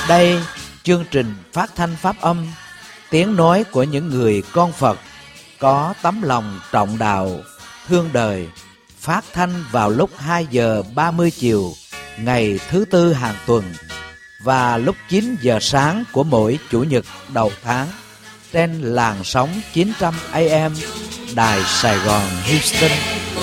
Đây, chương trình phát thanh pháp âm, tiếng nói của những người con Phật có tấm lòng trọng đạo, thương đời, phát thanh vào lúc 2 giờ 30 chiều ngày thứ Tư hàng tuần và lúc 9 giờ sáng của mỗi Chủ nhật đầu tháng trên làn sóng 900 AM Đài Sài Gòn Houston.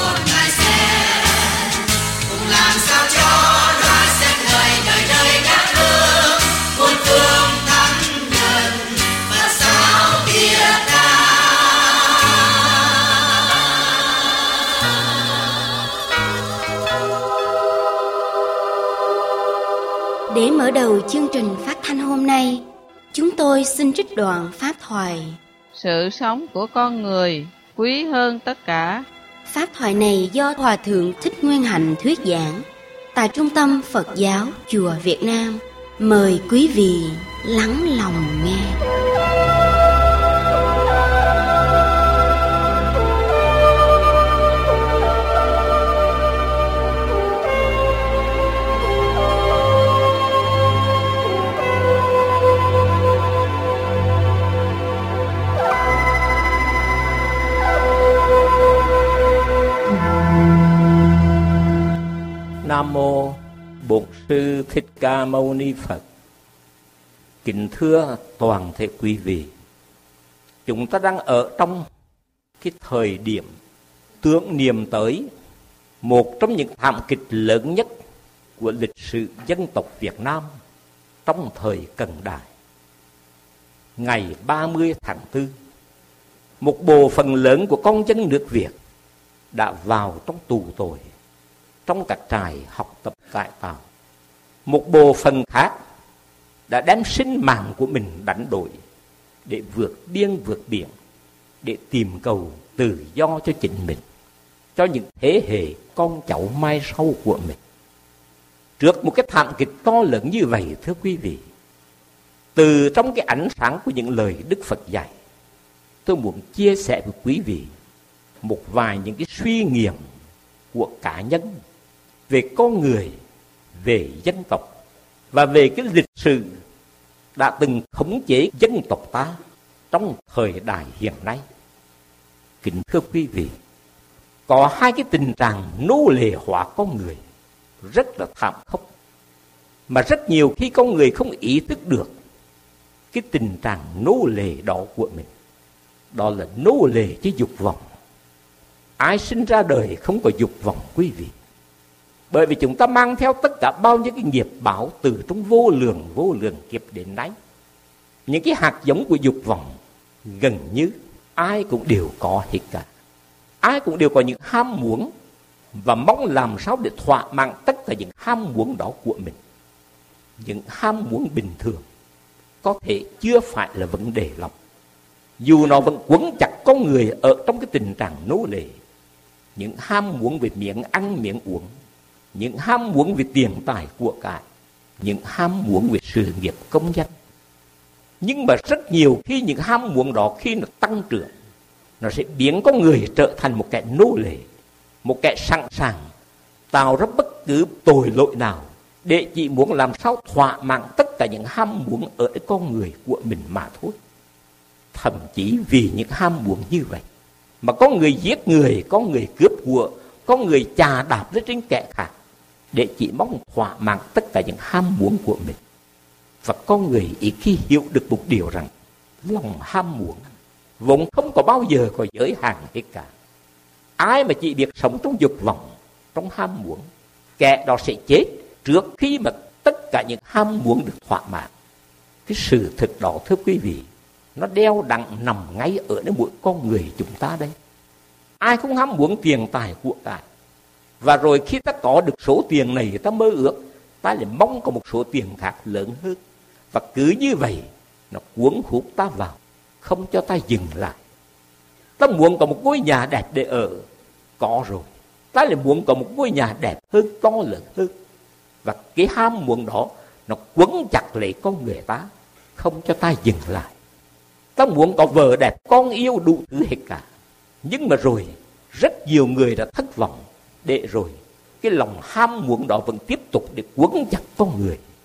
Để mở đầu chương trình phát thanh hôm nay, chúng tôi xin trích đoạn pháp thoại. Sự sống của con người quý hơn tất cả. Pháp thoại này do Hòa Thượng Thích Nguyên Hạnh thuyết giảng tại Trung tâm Phật giáo Chùa Việt Nam. Mời quý vị lắng lòng nghe. Nam mô Bổn Sư Thích Ca Mâu Ni Phật. Kính thưa toàn thể quý vị, chúng ta đang ở trong cái thời điểm tưởng niệm tới một trong những thảm kịch lớn nhất của lịch sử dân tộc Việt Nam trong thời cận đại. Ngày 30 tháng 4, một bộ phận lớn của con dân nước Việt đã vào trong tù tội, trong các trại học tập cải tạo. Một bộ phận khác đã đem sinh mạng của mình đánh đổi để vượt biên vượt biển, để tìm cầu tự do cho chính mình, cho những thế hệ con cháu mai sau của mình. Trước một cái thảm kịch to lớn như vậy, thưa quý vị, từ trong cái ánh sáng của những lời Đức Phật dạy, tôi muốn chia sẻ với quý vị một vài những cái suy nghiệm của cá nhân về con người, về dân tộc và về cái lịch sử đã từng khống chế dân tộc ta trong thời đại hiện nay. Kính thưa quý vị, có hai cái tình trạng nô lệ hóa con người rất là thảm khốc, mà rất nhiều khi con người không ý thức được cái tình trạng nô lệ đó của mình. Đó là nô lệ chứ dục vọng. Ai sinh ra đời không có dục vọng quý vị? Bởi vì chúng ta mang theo tất cả bao nhiêu cái nghiệp báo từ trong vô lượng kiếp đến nay. Những cái hạt giống của dục vọng gần như ai cũng đều có hết cả. Ai cũng đều có những ham muốn và mong làm sao để thỏa mãn tất cả những ham muốn đó của mình. Những ham muốn bình thường có thể chưa phải là vấn đề lắm, dù nó vẫn quấn chặt con người ở trong cái tình trạng nô lệ. Những ham muốn về miếng ăn miếng uống, những ham muốn về tiền tài của cải, những ham muốn về sự nghiệp công danh. Nhưng mà rất nhiều khi những ham muốn đó khi nó tăng trưởng, nó sẽ biến con người trở thành một kẻ nô lệ, một kẻ sẵn sàng tạo ra bất cứ tội lỗi nào để chỉ muốn làm sao thỏa mãn tất cả những ham muốn ở con người của mình mà thôi. Thậm chí vì những ham muốn như vậy mà có người giết người, có người cướp của, có người chà đạp lên trên kẻ khác để chỉ mong thỏa mãn tất cả những ham muốn của mình. Và con người ít khi hiểu được một điều rằng lòng ham muốn vốn không có bao giờ có giới hạn hết cả. Ai mà chỉ biết sống trong dục vọng, trong ham muốn, kẻ đó sẽ chết trước khi mà tất cả những ham muốn được thỏa mãn. Cái sự thực đó, thưa quý vị, nó đeo đặng nằm ngay ở nơi mỗi con người chúng ta đây. Ai không ham muốn tiền tài của cải. Và rồi khi ta có được số tiền này, ta mơ ước ta lại mong có một số tiền khác lớn hơn. Và cứ như vậy nó cuốn hút ta vào, không cho ta dừng lại. Ta muốn có một ngôi nhà đẹp để ở, có rồi, ta lại muốn có một ngôi nhà đẹp hơn, to lớn hơn. Và cái ham muốn đó nó quấn chặt lấy con người ta, không cho ta dừng lại. Ta muốn có vợ đẹp, con yêu, đủ thứ hết cả. Nhưng mà rồi rất nhiều người đã thất vọng, để rồi cái lòng ham muốn đó vẫn tiếp tục để quấn chặt con người.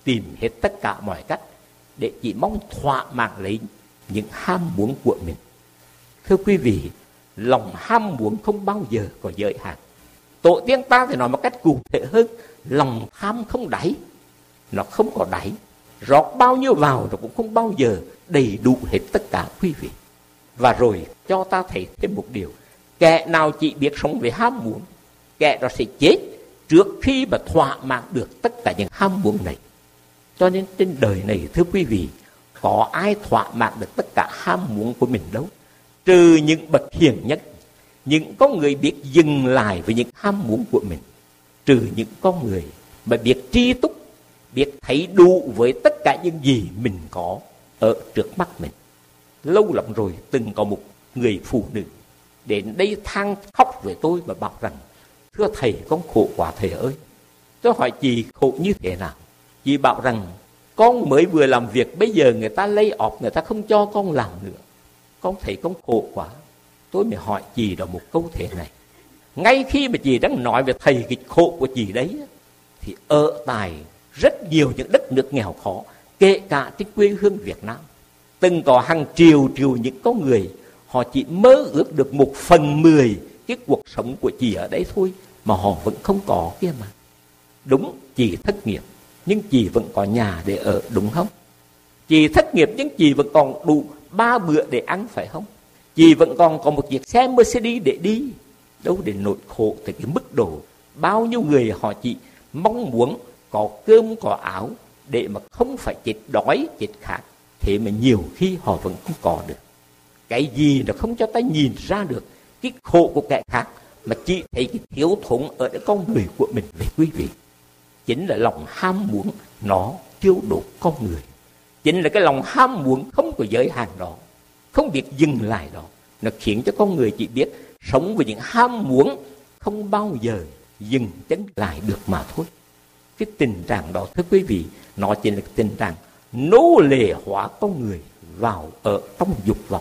tìm hết tất cả mọi cách để chỉ mong thỏa mãn lấy những ham muốn của mình. Thưa quý vị, lòng ham muốn không bao giờ có giới hạn. Tổ tiên ta thì nói một cách cụ thể hơn, lòng tham không đáy. Nó không có đáy, rót bao nhiêu vào nó cũng không bao giờ đầy đủ hết tất cả quý vị. Và rồi cho ta thấy thêm một điều, kẻ nào chỉ biết sống với ham muốn, kẻ đó sẽ chết trước khi mà thỏa mãn được tất cả những ham muốn này. Cho nên trên đời này, thưa quý vị, có ai thỏa mãn được tất cả ham muốn của mình đâu, trừ những bậc hiền nhất, những con người biết dừng lại với những ham muốn của mình, trừ những con người mà biết tri túc, biết thấy đủ với tất cả những gì mình có ở trước mắt mình. Lâu lắm rồi từng có một người phụ nữ đến đây than khóc với tôi và bảo rằng: thưa thầy, con khổ quá thầy ơi. Tôi hỏi chị khổ như thế nào? Chị bảo rằng con mới vừa làm việc, bây giờ người ta lay off, người ta không cho con làm nữa. Con thấy con khổ quá. Tôi mới hỏi chị đó một câu thế này. Ngay khi mà chị đang nói về thầy cái khổ của chị đấy, thì ở tại rất nhiều những đất nước nghèo khó, kể cả trên quê hương Việt Nam, từng có hàng triệu những con người, họ chỉ mơ ước được 1/10 cái cuộc sống của chị ở đấy thôi, mà họ vẫn không có kia mà. Đúng, chị thất nghiệp, nhưng chị vẫn có nhà để ở, đúng không? Chị thất nghiệp nhưng chị vẫn còn đủ 3 bữa để ăn, phải không? Chị vẫn còn có một chiếc xe Mercedes để đi. Đâu để nỗi khổ tới cái mức độ bao nhiêu người họ chỉ mong muốn có cơm có áo để mà không phải chết đói chết khát. Thế mà nhiều khi họ vẫn không có được. Cái gì nó không cho ta nhìn ra được cái khổ của kẻ khác, mà chỉ thấy cái thiếu thốn ở cái con người của mình. Với quý vị, chính là lòng ham muốn nó tiêu đốt con người. Chính là cái lòng ham muốn không có giới hạn đó, không biết dừng lại đó, nó khiến cho con người chỉ biết sống với những ham muốn, không bao giờ dừng chân lại được mà thôi. Cái tình trạng đó, thưa quý vị, nó chính là cái tình trạng nô lệ hóa con người vào ở trong dục vọng.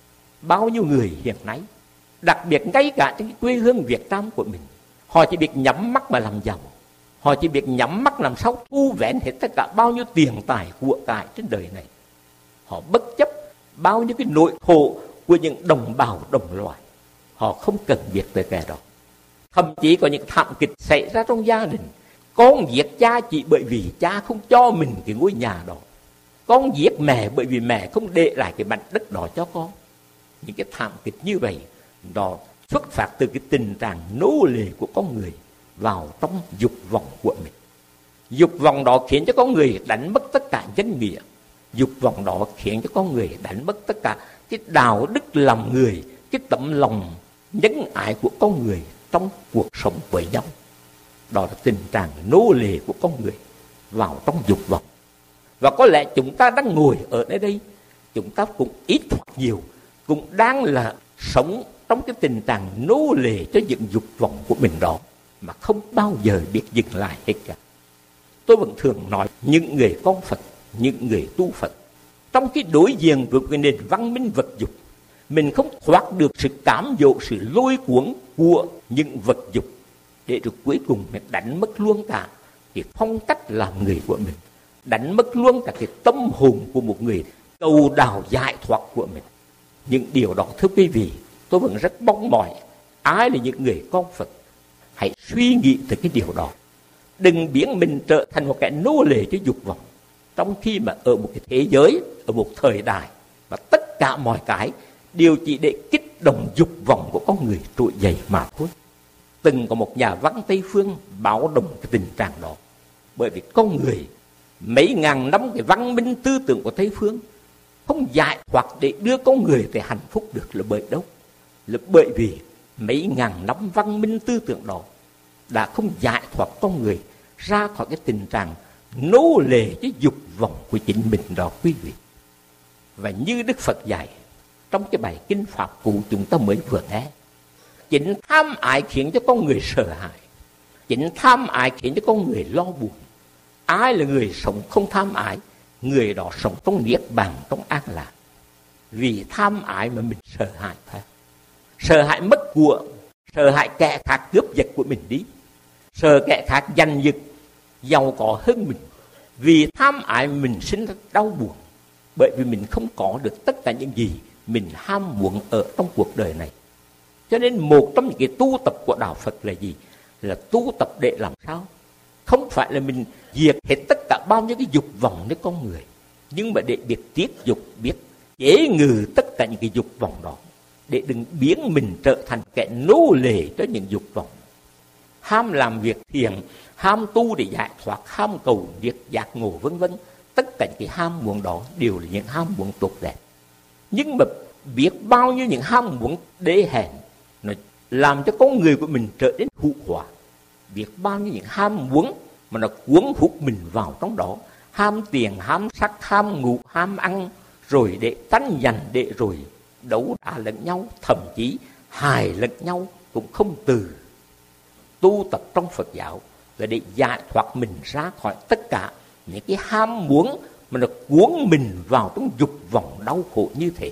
Bao nhiêu người hiện nay, đặc biệt ngay cả trên cái quê hương Việt Nam của mình, họ chỉ biết nhắm mắt mà làm giàu. Họ chỉ biết nhắm mắt làm sao thu vén hết tất cả bao nhiêu tiền tài của cải trên đời này. Họ bất chấp bao nhiêu cái nỗi khổ của những đồng bào đồng loại. Họ không cần biết tới cái đó. Thậm chí có những thảm kịch xảy ra trong gia đình. Con giết cha chỉ bởi vì cha không cho mình cái ngôi nhà đó. Con giết mẹ bởi vì mẹ không để lại cái mảnh đất đó cho con. Những cái thảm kịch như vậy, nó xuất phát từ cái tình trạng nô lệ của con người vào trong dục vọng của mình. Dục vọng đó khiến cho con người đánh mất tất cả danh nghĩa. Dục vọng đó khiến cho con người đánh mất tất cả cái đạo đức làm người, cái tấm lòng nhân ái của con người trong cuộc sống với nhau. Đó là tình trạng nô lệ của con người vào trong dục vọng. Và có lẽ chúng ta đang ngồi ở nơi đây, chúng ta cũng ít hoặc nhiều cũng đang là sống trong cái tình trạng nô lệ cho những dục vọng của mình đó, mà không bao giờ biết dừng lại hết cả. Tôi vẫn thường nói những người con Phật, những người tu Phật, trong cái đối diện với cái nền văn minh vật dục, mình không thoát được sự cám dỗ, sự lôi cuốn của những vật dục, để rồi cuối cùng mình đánh mất luôn cả cái phong cách làm người của mình, đánh mất luôn cả cái tâm hồn của một người cầu đào giải thoát của mình. Những điều đó, thưa quý vị, tôi vẫn rất mong mỏi ai là những người con Phật hãy suy nghĩ tới cái điều đó. Đừng biến mình trở thành một kẻ nô lệ cho dục vọng, trong khi mà ở một cái thế giới, ở một thời đại và tất cả mọi cái đều chỉ để kích động dục vọng của con người trỗi dậy mà thôi. Từng có một nhà văn Tây Phương báo động cái tình trạng đó. Bởi vì con người mấy ngàn năm cái văn minh tư tưởng của Tây Phương không giải thoát để đưa con người tới hạnh phúc được là bởi đâu? Là bởi vì mấy ngàn năm văn minh tư tưởng đó đã không giải thoát con người ra khỏi cái tình trạng nô lệ với dục vọng của chính mình đó, quý vị. Và như Đức Phật dạy trong cái bài kinh Pháp Cú chúng ta mới vừa nghe, chính tham ái khiến cho con người sợ hãi, chính tham ái khiến cho con người lo buồn. Ai là người sống không tham ái? Người đó sống trong niết bàn, trong an lạc. Vì tham ái mà mình sợ hãi phải. Sợ hãi mất của, sợ hãi kẻ khác cướp giật của mình đi, sợ kẻ khác giành giật giàu có hơn mình, Vì tham ái mình sinh ra đau buồn, bởi vì mình không có được tất cả những gì mình ham muốn ở trong cuộc đời này. Cho nên một trong những cái tu tập của đạo Phật là gì? Là tu tập để làm sao? Không phải là mình diệt hết tất cả bao nhiêu cái dục vọng với con người, nhưng mà để biết tiết dục, biết chế ngự tất cả những cái dục vọng đó, để đừng biến mình trở thành kẻ nô lệ cho những dục vọng. Ham làm việc thiện, ham tu để giải thoát, ham cầu việc giác ngộ vân vân, tất cả những cái ham muốn đó đều là những ham muốn tốt đẹp. Nhưng mà biết bao nhiêu những ham muốn đê hèn nó làm cho con người của mình trở nên hữu hóa. Biết bao nhiêu những ham muốn mà nó cuốn hút mình vào trong đó, ham tiền, ham sắc, ham ngủ, ham ăn, rồi để tranh giành, để rồi đấu đá lẫn nhau, thậm chí hại lẫn nhau cũng không từ. Tu tập trong Phật giáo là để giải thoát mình ra khỏi tất cả những cái ham muốn mà nó cuốn mình vào trong dục vọng đau khổ như thế.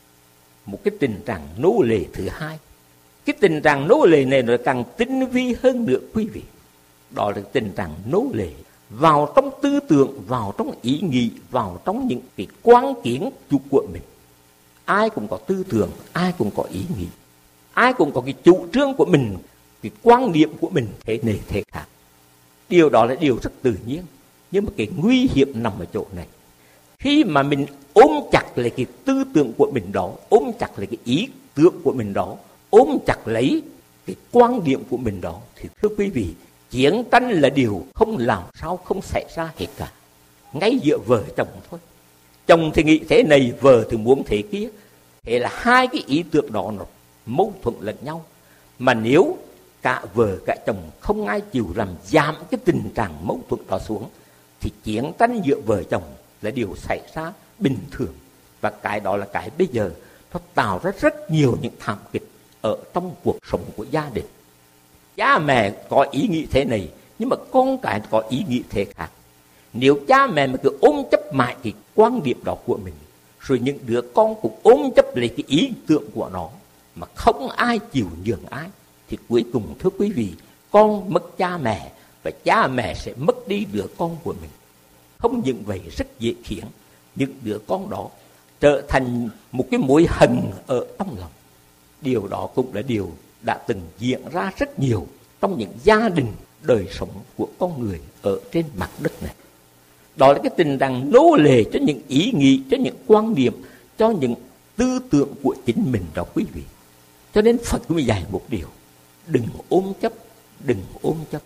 Một cái tình trạng nô lệ thứ hai. Cái tình trạng nô lệ này nó càng tinh vi hơn nữa quý vị. Đó là tình trạng nô lệ vào trong tư tưởng, vào trong ý nghĩ, vào trong những cái quan kiến của mình. Ai cũng có tư tưởng, ai cũng có ý nghĩ, ai cũng có cái chủ trương của mình, cái quan niệm của mình thế này thế khác. Điều đó là điều rất tự nhiên. Nhưng mà cái nguy hiểm nằm ở chỗ này. Khi mà mình ôm chặt lấy cái tư tưởng của mình đó, ôm chặt lấy cái ý tưởng của mình đó, ôm chặt lấy cái quan điểm của mình đó, thì thưa quý vị, chiến tranh là điều không làm sao không xảy ra hết cả. Ngay giữa vợ chồng thôi. Chồng thì nghĩ thế này, vợ thì muốn thế kia. Thế là hai cái ý tưởng đó nó mâu thuẫn lẫn nhau. Mà nếu cả vợ cả chồng không ai chịu làm giảm cái tình trạng mâu thuẫn đó xuống, thì chiến tranh giữa vợ chồng là điều xảy ra bình thường. Và cái đó là cái bây giờ nó tạo ra rất nhiều những thảm kịch ở trong cuộc sống của gia đình. Cha mẹ có ý nghĩ thế này, nhưng mà con cái có ý nghĩ thế khác. Nếu cha mẹ mà cứ ôm chấp mãi cái quan điểm đó của mình, rồi những đứa con cũng ôm chấp lấy cái ý tưởng của nó, mà không ai chịu nhường ai, thì cuối cùng thưa quý vị, con mất cha mẹ và cha mẹ sẽ mất đi đứa con của mình. Không những vậy, rất dễ khiến những đứa con đó trở thành một cái mối hận ở trong lòng. Điều đó cũng là điều đã từng diễn ra rất nhiều trong những gia đình đời sống của con người ở trên mặt đất này. Đó là cái tình trạng nô lệ cho những ý nghĩ, cho những quan niệm, cho những tư tưởng của chính mình đó quý vị. Cho nên Phật cũng dạy một điều: đừng ôm chấp, đừng ôm chấp.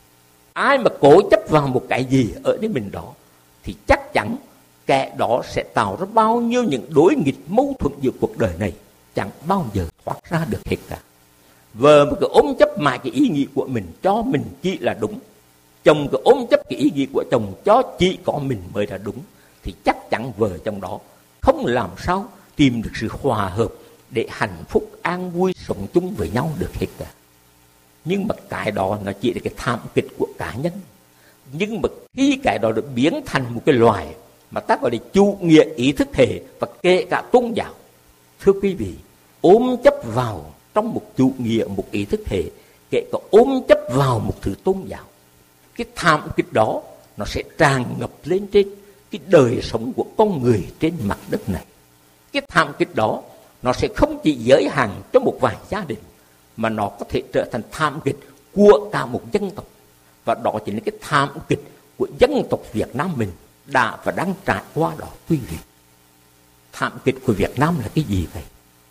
Ai mà cố chấp vào một cái gì ở nơi mình đó, thì chắc chắn kẻ đó sẽ tạo ra bao nhiêu những đối nghịch mâu thuẫn giữa cuộc đời này, chẳng bao giờ thoát ra được hết cả. Vợ mà cứ ôm chấp mãi cái ý nghĩ của mình cho mình chỉ là đúng, chồng cứ ôm chấp cái ý nghĩ của chồng cho chỉ có mình mới là đúng, thì chắc chắn vợ chồng đó không làm sao tìm được sự hòa hợp để hạnh phúc an vui sống chung với nhau được hết cả. Nhưng mà cái đó nó chỉ là cái thảm kịch của cá nhân. Nhưng mà khi cái đó được biến thành một cái loài mà ta gọi là chủ nghĩa ý thức hệ và kể cả tôn giáo, thưa quý vị, ôm chấp vào trong một chủ nghĩa, một ý thức hệ, kể cả ôm chấp vào một thứ tôn giáo, cái thảm kịch đó nó sẽ tràn ngập lên trên cái đời sống của con người trên mặt đất này. Cái thảm kịch đó nó sẽ không chỉ giới hạn cho một vài gia đình, mà nó có thể trở thành thảm kịch của cả một dân tộc. Và đó chính là cái thảm kịch của dân tộc Việt Nam mình đã và đang trải qua đó quý vị. Thảm kịch của Việt Nam là cái gì vậy?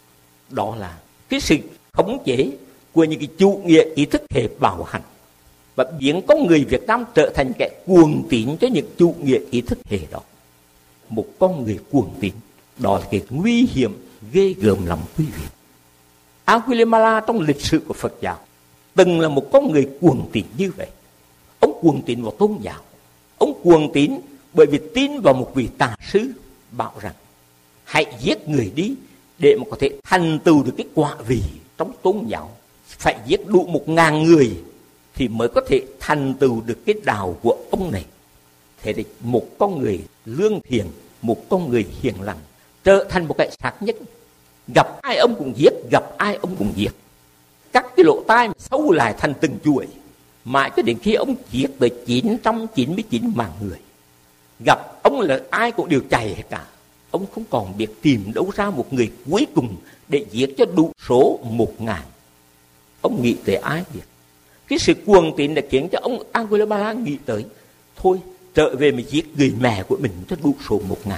Đó là cái sự khống chế của những cái chủ nghĩa ý thức hệ bạo hành, và biến con người Việt Nam trở thành kẻ cuồng tín cho những chủ nghĩa ý thức hệ đó. Một con người cuồng tín, đó là cái nguy hiểm ghê gớm lắm quý vị. Angulimala trong lịch sử của Phật giáo từng là một con người cuồng tín như vậy. Ông cuồng tín vào tôn giáo. Ông cuồng tín bởi vì tin vào một vị tà sư bảo rằng hãy giết người đi để mà có thể thành tựu được cái quả vị trong tôn giáo. Phải giết đủ 1.000 người thì mới có thể thành tựu được cái đạo của ông này. Thế thì một con người lương thiện, một con người hiền lành trở thành một cái sát nhân. Gặp ai ông cũng giết, gặp ai ông cũng giết. Cắt cái lỗ tai mà sâu lại thành từng chuỗi, mãi cho đến khi ông giết tới 999 mạng người. gặp ông là ai cũng đều chạy hết cả. Ông không còn biết tìm đâu ra một người cuối cùng để giết cho đủ số 1.000. Ông nghĩ tới ai biết? Cái sự cuồng tín đã khiến cho ông Angulimala nghĩ tới, thôi trở về mà giết người mẹ của mình cho đủ số 1.000.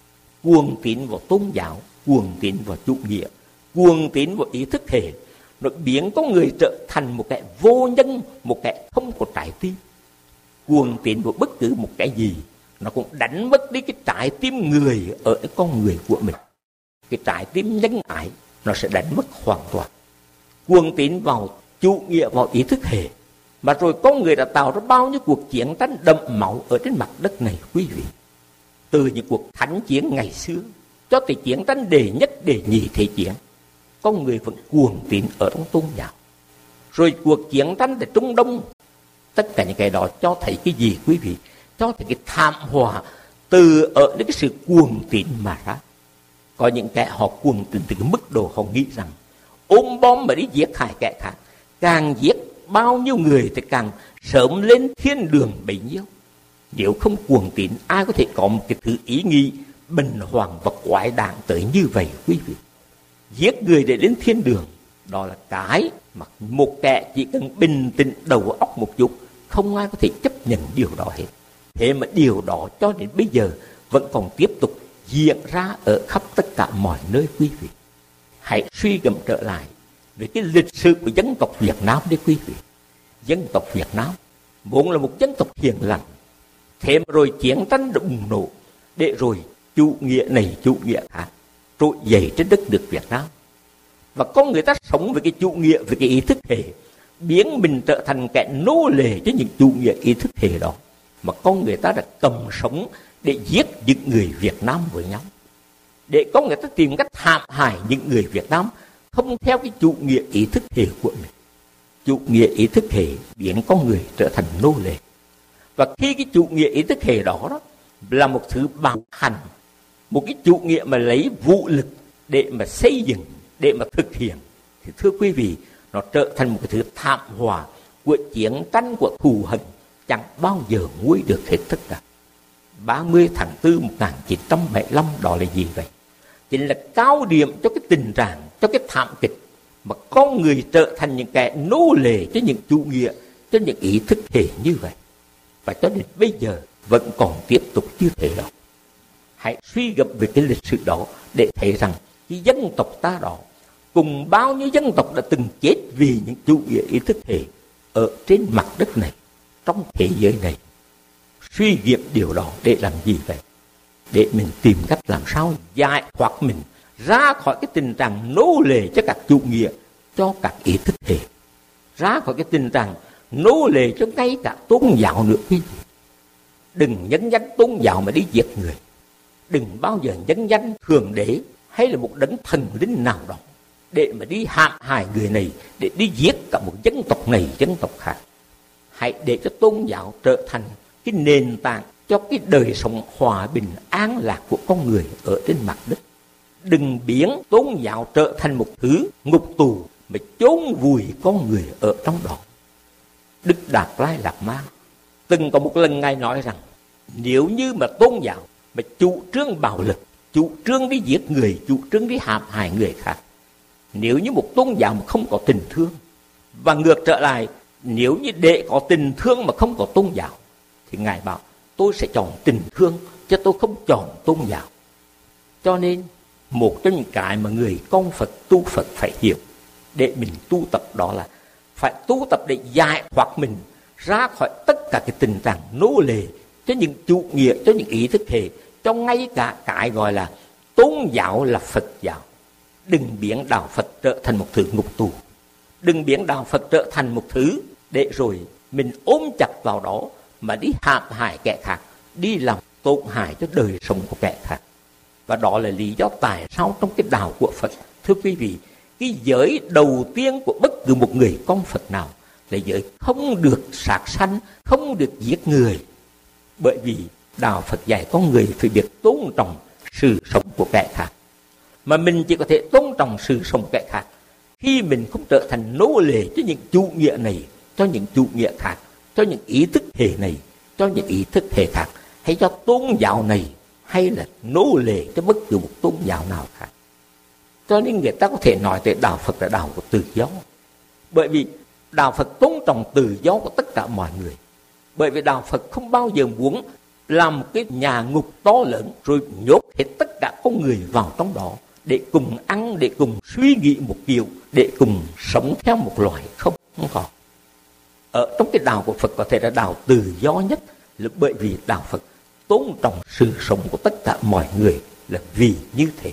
Cuồng tín vào tôn giáo, cuồng tín vào chủ nghĩa, cuồng tín vào ý thức hệ, nó biến con người trở thành một kẻ vô nhân, một kẻ không có trái tim. Cuồng tín vào bất cứ một cái gì, nó cũng đánh mất đi cái trái tim người ở cái con người của mình. Cái trái tim nhân ái nó sẽ đánh mất hoàn toàn. Cuồng tín vào chủ nghĩa, vào ý thức hệ, mà rồi con người đã tạo ra bao nhiêu cuộc chiến tranh đẫm máu ở trên mặt đất này quý vị. Từ những cuộc thánh chiến ngày xưa cho tới chiến tranh đệ nhất đệ nhị thế chiến, con người vẫn cuồng tín ở trong tôn giáo. Rồi cuộc chiến tranh tại Trung Đông, tất cả những cái đó cho thấy cái gì quý vị? Cho thấy cái thảm họa từ ở đến cái sự cuồng tín mà ra. Có những kẻ họ cuồng tín từ cái mức độ họ nghĩ rằng ôm bom mà đi giết hại kẻ khác, càng giết bao nhiêu người thì càng sớm lên thiên đường bấy nhiêu. Nếu không cuồng tín, ai có thể có một cái thứ ý nghĩ bình hoàng và quái đản tới như vậy quý vị? Giết người để đến thiên đường, đó là cái mà một kẻ chỉ cần bình tĩnh đầu óc một chút, không ai có thể chấp nhận điều đó hết. Thế mà điều đó cho đến bây giờ vẫn còn tiếp tục diễn ra ở khắp tất cả mọi nơi quý vị. Hãy suy gẫm trở lại về cái lịch sử của dân tộc Việt Nam đấy quý vị. Dân tộc Việt Nam vốn là một dân tộc hiền lành, thế mà rồi chiến tranh đã bùng nổ, để rồi chủ nghĩa này chủ nghĩa khác trỗi dậy trên đất nước Việt Nam. Và con người ta sống với cái chủ nghĩa, với cái ý thức hệ, biến mình trở thành kẻ nô lệ cho những chủ nghĩa ý thức hệ đó. Mà con người ta đã cầm sống để giết những người Việt Nam với nhau, để con người ta tìm cách hãm hại những người Việt Nam không theo cái chủ nghĩa ý thức hệ của mình. Chủ nghĩa ý thức hệ biến con người trở thành nô lệ. Và khi cái chủ nghĩa ý thức hệ đó là một thứ bạo hành, một cái chủ nghĩa mà lấy vũ lực để mà xây dựng, để mà thực hiện, thì thưa quý vị, nó trở thành một cái thứ thảm họa của chiến tranh, của thù hận, chẳng bao giờ nguôi được hết tất cả. 30 tháng 4 1975 đó là gì vậy? Chính là cao điểm cho cái tình trạng, cho cái thảm kịch mà con người trở thành những kẻ nô lệ cho những chủ nghĩa, cho những ý thức hệ như vậy. Và cho đến bây giờ vẫn còn tiếp tục như thế đó. Hãy suy gẫm về cái lịch sử đó để thấy rằng cái dân tộc ta đó cùng bao nhiêu dân tộc đã từng chết vì những chủ nghĩa ý thức hệ ở trên mặt đất này, trong thế giới này. Suy nghiệm điều đó để làm gì vậy? Để mình tìm cách làm sao giải thoát mình ra khỏi cái tình trạng nô lệ cho các chủ nghĩa, cho các ý thức hệ, ra khỏi cái tình trạng nô lệ cho ngay cả tôn giáo nữa quý vị. Đừng nhân danh tôn giáo mà đi giết người. Đừng bao giờ nhân danh thượng đế hay là một đấng thần linh nào đó để mà đi hãm hại người này, để đi giết cả một dân tộc này dân tộc khác. Hãy để cho tôn giáo trở thành cái nền tảng cho cái đời sống hòa bình an lạc của con người ở trên mặt đất. Đừng biến tôn giáo trở thành một thứ ngục tù mà chôn vùi con người ở trong đó. Đức Đạt Lai Lạt Ma từng có một lần Ngài nói rằng, nếu như mà tôn giáo mà chủ trương bạo lực, chủ trương đi giết người, chủ trương đi hãm hại người khác, nếu như một tôn giáo mà không có tình thương, và ngược trở lại, nếu như để có tình thương mà không có tôn giáo, thì Ngài bảo tôi sẽ chọn tình thương chứ tôi không chọn tôn giáo. Cho nên một trong những cái mà người con Phật tu Phật phải hiểu để mình tu tập, đó là phải tu tập để giải thoát mình ra khỏi tất cả cái tình trạng nô lệ cho những chủ nghĩa, cho những ý thức hệ, cho ngay cả cái gọi là tôn giáo là Phật giáo. Đừng biến đạo Phật trở thành một thứ ngục tù. Đừng biến đạo Phật trở thành một thứ để rồi mình ôm chặt vào đó mà đi hãm hại kẻ khác, đi làm tổn hại cho đời sống của kẻ khác. Và đó là lý do tại sao trong cái đạo của Phật, thưa quý vị, cái giới đầu tiên của bất cứ một người con Phật nào là giới không được sát sanh, không được giết người. Bởi vì đạo Phật dạy con người phải biết tôn trọng sự sống của kẻ khác. Mà mình chỉ có thể tôn trọng sự sống của kẻ khác khi mình không trở thành nô lệ cho những chủ nghĩa này, cho những chủ nghĩa khác, cho những ý thức hệ này, cho những ý thức hệ khác, hay cho tôn giáo này, hay là nô lệ cho bất cứ một tôn giáo nào khác. Cho nên người ta có thể nói tới đạo Phật là đạo của tự do. Bởi vì đạo Phật tôn trọng tự do của tất cả mọi người. Bởi vì đạo Phật không bao giờ muốn làm một cái nhà ngục to lớn rồi nhốt hết tất cả con người vào trong đó để cùng ăn, để cùng suy nghĩ một kiểu, để cùng sống theo một loại. Không có. Ở trong cái đạo của Phật có thể là đạo tự do nhất, là bởi vì đạo Phật tôn trọng sự sống của tất cả mọi người, là vì như thế.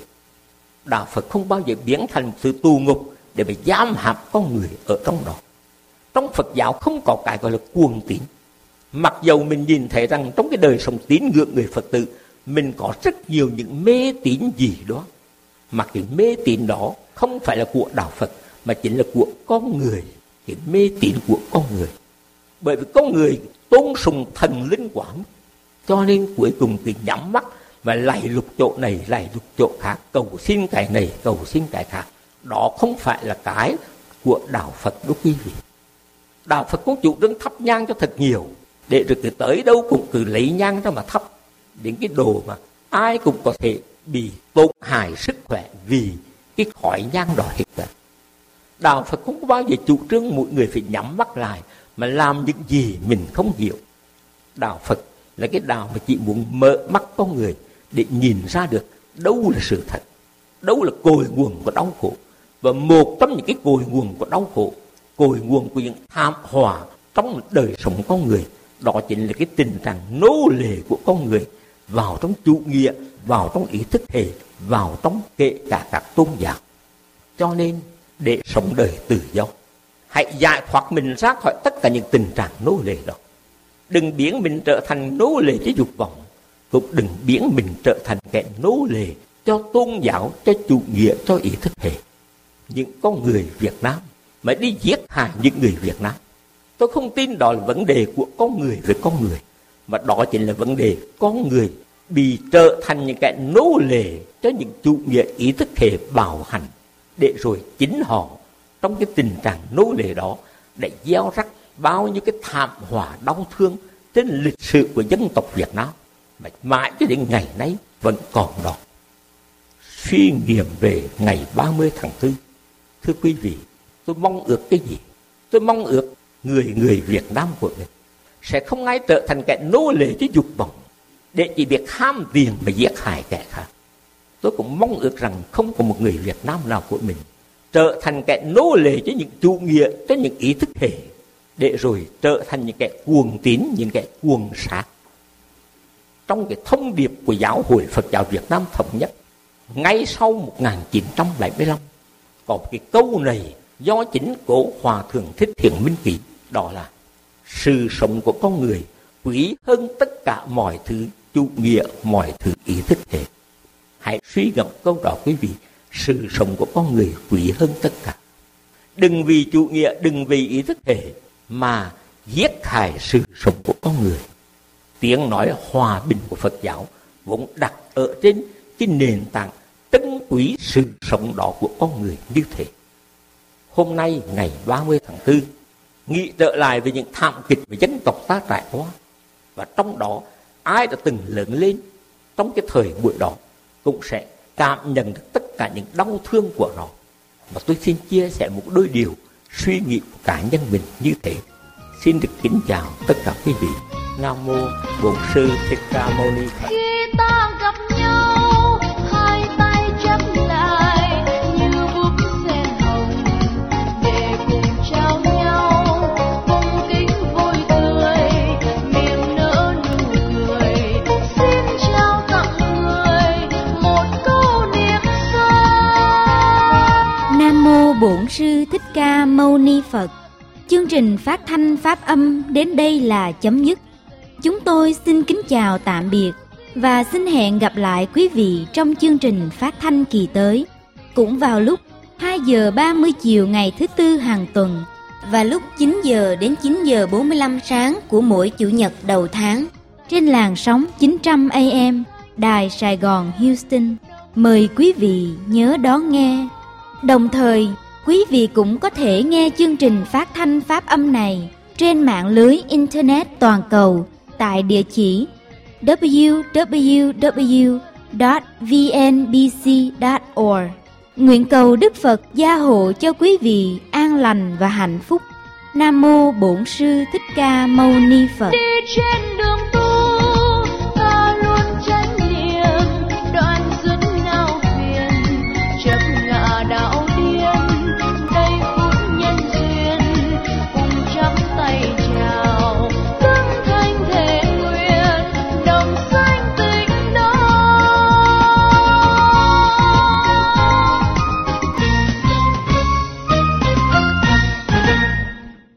Đạo Phật không bao giờ biến thành một sự tù ngục để mà giam hãm con người ở trong đó. Trong Phật giáo không có cái gọi là cuồng tín. Mặc dầu mình nhìn thấy rằng trong cái đời sống tín ngưỡng người Phật tử, mình có rất nhiều những mê tín gì đó, mà cái mê tín đó không phải là của đạo Phật, mà chính là của con người. Cái mê tín của con người. Bởi vì con người tôn sùng thần linh quá mức, cho nên cuối cùng cứ nhắm mắt và lạy lục chỗ này, lạy lục chỗ khác, cầu xin cái này, cầu xin cái khác. Đó không phải là cái của đạo Phật đó quý vị. Đạo Phật cũng chủ trương thắp nhang cho thật nhiều, để rồi cứ tới đâu cũng cứ lấy nhang ra mà thắp. Đến cái đồ mà ai cũng có thể bị tổn hại sức khỏe vì cái khói nhang đó hết cả. Đạo Phật không có bao giờ chủ trương mỗi người phải nhắm mắt lại mà làm những gì mình không hiểu. Đạo Phật là cái đạo mà chỉ muốn mở mắt con người để nhìn ra được đâu là sự thật, đâu là cội nguồn của đau khổ. Và một trong những cái cội nguồn của đau khổ, cội nguồn của những thảm họa trong đời sống con người, đó chính là cái tình trạng nô lệ của con người vào trong chủ nghĩa, vào trong ý thức hệ, vào trong kể cả các tôn giáo. Cho nên để sống đời tự do, hãy giải thoát mình ra khỏi tất cả những tình trạng nô lệ đó. Đừng biến mình trở thành nô lệ cho dục vọng, cũng đừng biến mình trở thành kẻ nô lệ cho tôn giáo, cho chủ nghĩa, cho ý thức hệ. Những con người Việt Nam mà đi giết hại những người Việt Nam, tôi không tin đó là vấn đề của con người với con người, mà đó chính là vấn đề con người bị trở thành những kẻ nô lệ cho những chủ nghĩa ý thức hệ bạo hành, để rồi chính họ trong cái tình trạng nô lệ đó đã gieo rắc bao nhiêu cái thảm họa đau thương trên lịch sử của dân tộc Việt Nam, mà mãi cho đến ngày nay vẫn còn đó. Suy nghiệm về ngày 30 tháng 4, thưa quý vị, tôi mong ước cái gì? Tôi mong ước người Việt Nam của mình sẽ không ai trở thành kẻ nô lệ cho dục vọng, để chỉ biết ham tiền mà giết hại kẻ khác. Tôi cũng mong ước rằng không có một người Việt Nam nào của mình trở thành kẻ nô lệ cho những chủ nghĩa, cho những ý thức hệ, để rồi trở thành những kẻ cuồng tín, những kẻ cuồng sát. Trong cái thông điệp của Giáo hội Phật giáo Việt Nam Thống nhất ngay sau 1975, có một cái câu này do chính Cố Hòa Thượng Thích Thiện Minh ký, đó là: sự sống của con người quý hơn tất cả mọi thứ chủ nghĩa, mọi thứ ý thức hệ. Hãy suy ngẫm câu đó quý vị. Sự sống của con người quý hơn tất cả. Đừng vì chủ nghĩa, đừng vì ý thức hệ mà giết hại sự sống của con người. Tiếng nói hòa bình của Phật giáo vốn đặt ở trên cái nền tảng trân quý sự sống đó của con người như thế. Hôm nay ngày 30 tháng 4, nghĩ trở lại về những thảm kịch mà dân tộc ta trải qua, và trong đó ai đã từng lớn lên trong cái thời buổi đó cũng sẽ cảm nhận được tất cả những đau thương của nó. Và tôi xin chia sẻ một đôi điều suy nghĩ của cá nhân mình như thế. Xin được kính chào tất cả quý vị. Nam mô Bổn Sư Thích Ca Mâu Ni Phật. Khi ta gặp nhau, hai tay chắp lại như búp sen hồng, để cùng trao nhau cung kính vui tươi, miệng nở nụ cười. Xin trao tặng người một câu niệm xưa. Nam mô Bổn Sư Thích Ca Mâu Ni Phật. Chương trình phát thanh pháp âm đến đây là chấm dứt. Chúng tôi xin kính chào tạm biệt và xin hẹn gặp lại quý vị trong chương trình phát thanh kỳ tới, cũng vào lúc 2 giờ 30 chiều ngày thứ Tư hàng tuần và lúc 9 giờ đến 9 giờ 45 sáng của mỗi Chủ nhật đầu tháng trên làn sóng 900 AM Đài Sài Gòn Houston. Mời quý vị nhớ đón nghe. Đồng thời, quý vị cũng có thể nghe chương trình phát thanh pháp âm này trên mạng lưới Internet toàn cầu tại địa chỉ www.vnbc.org. Nguyện cầu Đức Phật gia hộ cho quý vị an lành và hạnh phúc. Nam mô Bổn Sư Thích Ca Mâu Ni Phật. Đi trên đường